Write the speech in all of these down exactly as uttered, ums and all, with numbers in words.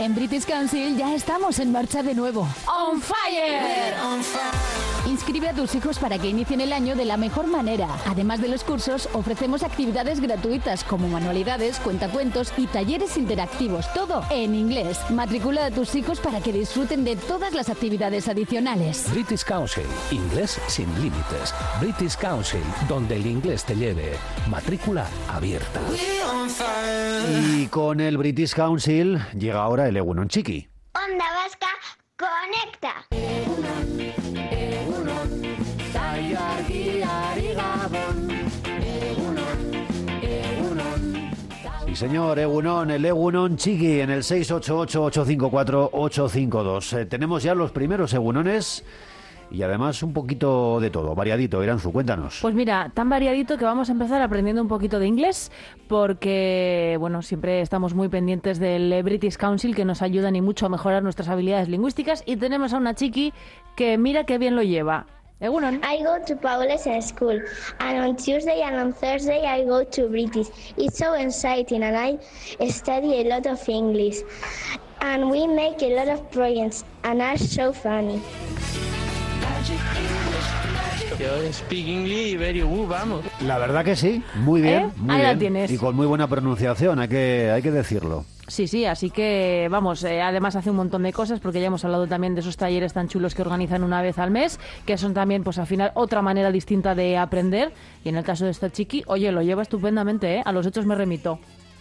En British Council ya estamos en marcha de nuevo. ¡On fire! On fire. Inscribe a tus hijos para que inicien el año de la mejor manera. Además de los cursos, ofrecemos actividades gratuitas como manualidades, cuentacuentos y talleres interactivos. Todo en inglés. Matricula a tus hijos para que disfruten de todas las actividades adicionales. British Council. Inglés sin límites. British Council, donde el inglés te lleve. Matrícula abierta. Y con el British Council llega ahora el Egunon Chiqui. Onda Vasca conecta. Sí, señor, Egunon, el Egunon Chiqui en el seis ocho ocho, ocho cinco cuatro, ocho cinco dos. Eh, tenemos ya los primeros Egunones y además un poquito de todo, variadito. Iranzu, cuéntanos. Pues mira, tan variadito que vamos a empezar aprendiendo un poquito de inglés porque, bueno, siempre estamos muy pendientes del British Council que nos ayudan y mucho a mejorar nuestras habilidades lingüísticas y tenemos a una chiqui que mira qué bien lo lleva. Egunon. I go to Paula's school, and on Tuesday and on Thursday I go to British. It's so exciting, and I study a lot of English, and we make a lot of projects, and are so funny. Yo speak English very good, vamos. La verdad que sí, muy bien, ¿Eh? muy Ahí bien. la tienes. Y con muy buena pronunciación, hay que, hay que decirlo. Sí, sí, así que vamos, eh, además hace un montón de cosas porque ya hemos hablado también de esos talleres tan chulos que organizan una vez al mes, que son también, pues al final, otra manera distinta de aprender. Y en el caso de esta chiqui, oye, lo lleva estupendamente, ¿eh? A los hechos me remito.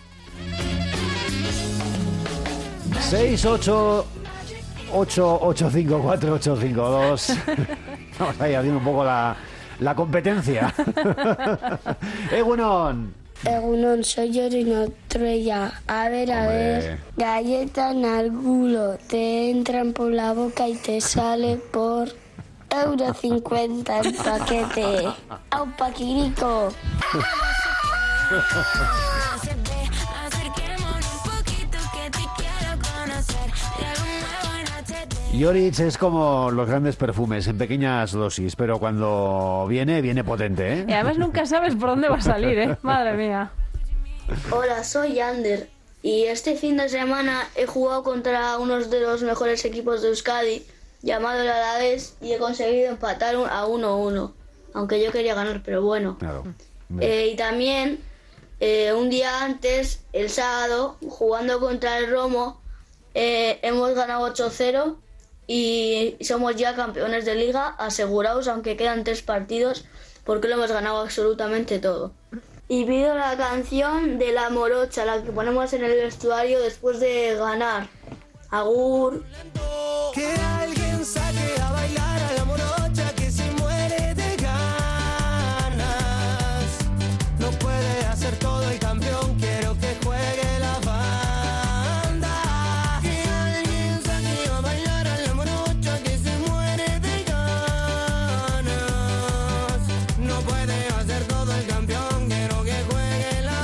seis ocho ocho, ocho cinco cuatro, ocho cinco dos. Vamos ahí haciendo un poco la, la competencia. Egunon. Egunon, soy Yorino Trella. A ver, a Hombre. ver. Galleta en el culo. Te entran por la boca y te sale por euro cincuenta el paquete. ¡Au, paquirico! Yorich es como los grandes perfumes, en pequeñas dosis, pero cuando viene, viene potente, ¿eh? Y además nunca sabes por dónde va a salir, ¿eh? Madre mía. Hola, soy Ander y este fin de semana he jugado contra uno de los mejores equipos de Euskadi, llamado el Alavés, y he conseguido empatar a uno a uno, aunque yo quería ganar, pero bueno. Claro. Eh, y también, eh, un día antes, el sábado, jugando contra el Romo, eh, hemos ganado ocho cero y somos ya campeones de liga, asegurados, aunque quedan tres partidos, porque lo hemos ganado absolutamente todo. Y pido la canción de La Morocha, la que ponemos en el vestuario después de ganar. Agur. Que alguien saque a bailar a la morocha que se muere de ganas. No puede hacer todo el campeón, quiero que juegue la banda. Que alguien saque a bailar a la morocha que se muere de ganas. No puede hacer todo el campeón, quiero que juegue la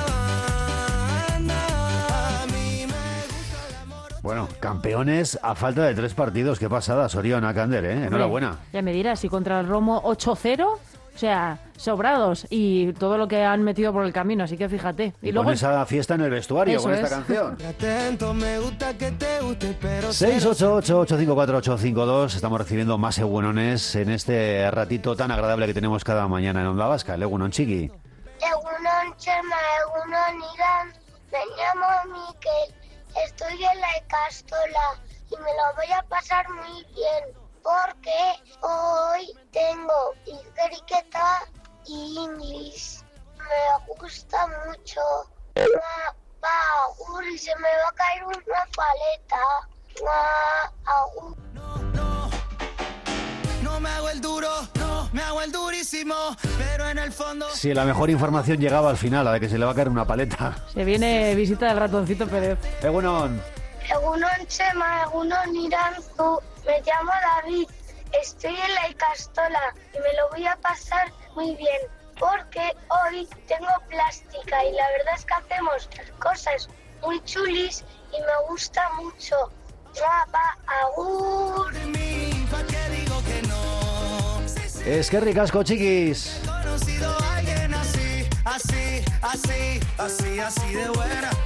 banda. A mí me gusta la morocha. Bueno, campeones a falta de tres partidos. Qué pasada, Soriona Kander, ¿eh? Enhorabuena. Ya me dirás, y contra el Romo ocho cero, o sea, sobrados y todo lo que han metido por el camino, así que fíjate. Y, y con esa fiesta en el vestuario, Eso con esta es. canción. Atento, me gusta que te guste, pero seis ocho ocho, ocho cinco cuatro, ocho cinco dos. Estamos recibiendo más egunones en este ratito tan agradable que tenemos cada mañana en Onda Vasca, el Egunon Chiqui. Egunon Chema, Egunon Irán, me llamo Miquel, estoy en la Icastola y me lo voy a pasar muy bien porque hoy tengo Ikeriketa y English. Me gusta mucho. Ma, pa, agur, y se me va a caer una paleta. Ma, agur. no, no, no me hago el duro, no, me hago el durísimo, pero en el fondo... Si la mejor información llegaba al final, la de que se le va a caer una paleta. Se viene visita del ratoncito Pérez. Egunon. Egunon Chema, Egunon Iranzu, me llamo David, estoy en la Icastola y me lo voy a pasar muy bien porque hoy tengo plástica y la verdad es que hacemos cosas muy chulis y me gusta mucho. Rapa, agur. Es que ricasco, chiquis. He conocido a alguien así, así, así, así, así de buena.